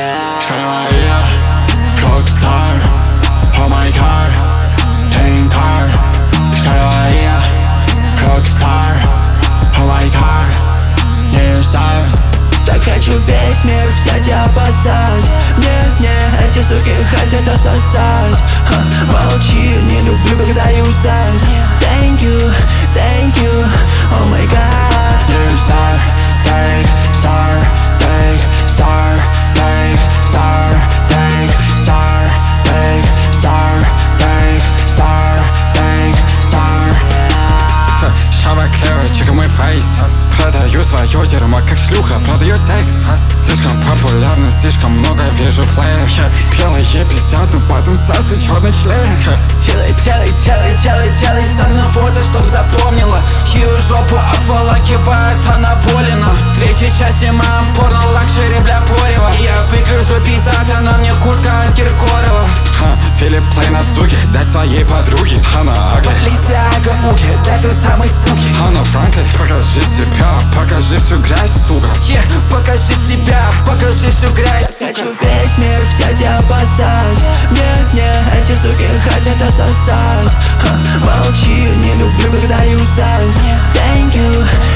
Шкалая, Rockstar, oh my car, playing car. Шкалая, Rockstar, oh my car, не знаю. Так хочу весь мир взять и обоссать. Не, эти суки хотят отсосать. Молчи, не люблю, когда юзают. Thank you, oh my god. Newstar, take star, take star, take star, take star, take star, take star, take star. Шава клевер, чекай мой фейс. Продаю свое дерьмо как шлюха, продаю секс. Слишком популярно, слишком много вижу флэш. Белые пиздят, но потом сасу черный член. Делай со мной фото, чтоб запомнила. Ее жопу обволакивает анаболина. Третья часть моя порно лакшери, бля, порева. И я выгляжу пиздато, на мне куртка от Киркорова. Филипп Плейн на суке, дай своей подруге. Она агли, Полисяга уки, дай той самой суки. Анна Франклин, покажи себя, покажи всю грязь, сука. Покажи себя, покажи всю грязь. Хочу весь мир взять и обоссать. Не, эти суки хотят отсосать. Молчи, не люблю, когда юзают. Thank you,